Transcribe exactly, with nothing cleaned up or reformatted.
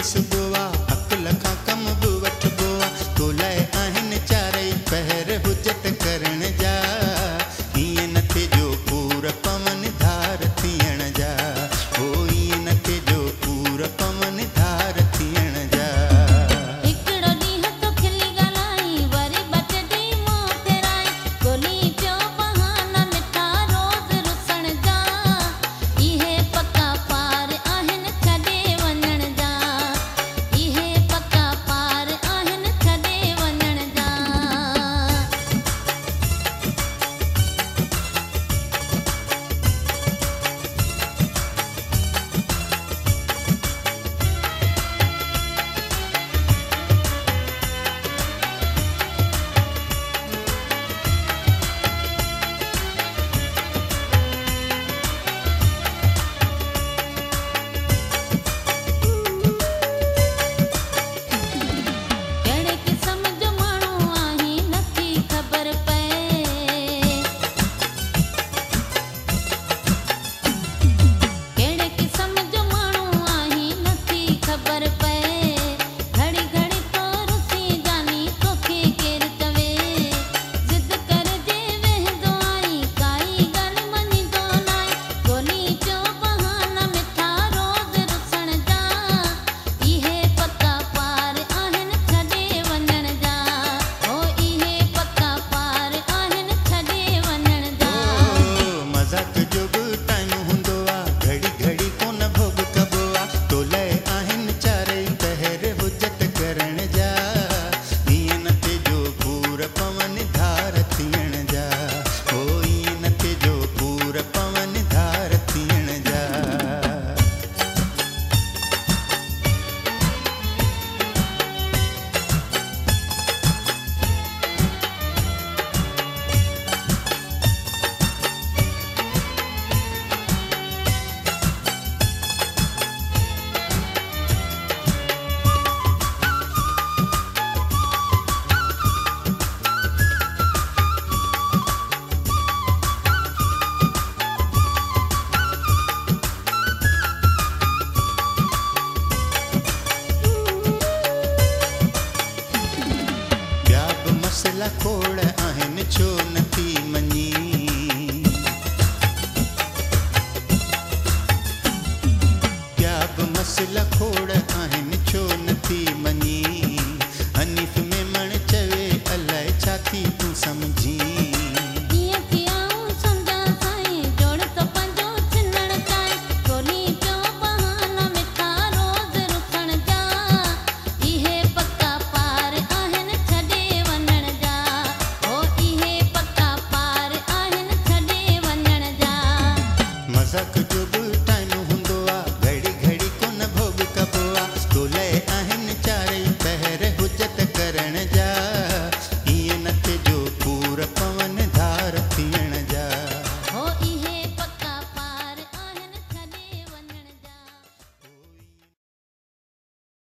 सुबुआ अकुल खां कम बि वठबो आहे। तो लाइ आहिनि चारई पहर हुजत करण जा, ईअं न थिएजो पूर पवन धार थियण जा, ओ ईअं न थिएजो पूर पवन धार थियण जा। हिकिड़ो ॾींहुं तो खिली ॻाल्हाई वरी ॿ टे ॾींहं मुंहुं फेराई, ॻोल्ही पियो बहाना मिठा रोज़ रुसण जा, इहे पका पार आहिनि छॾे वञण जा, इहे पका पार आहिनि छॾे वञण जा। कहिड़े क़िस्म जो माण्हू आहीं नथी ख़बर पए, कहिड़े क़िस्म जो माण्हू आहीं नथी ख़बर पए, घड़ी घड़ी तो रुसी जानी तोखे केरु चवे, ज़िद करजे वेहंदो आहीं काई ॻाल्हि मञींदो नाहीं, ॻोल्ही पियो बहाना मिठा रोज़ रुसण जा, इहे पका पार आहिनि छॾे वञण जा, ओ इहे पका पार आहिनि छॾे वञण जा। ओ मज़ाक जो बि टाइम हूंदो आहे, घड़ी घड़ी कोन भोग कबो आहे। तो लाइ आहिनि चारई पहर हुजत करण जा, ईअं न थिएजो पूर पवन धार थियण जा, ओ ईअं न थिएजो पूर पवन धार थियण जा। ॿिया बि मसइला खोड़ आहिनि छो नथी मञी, ॿिया बि मसइला खोड़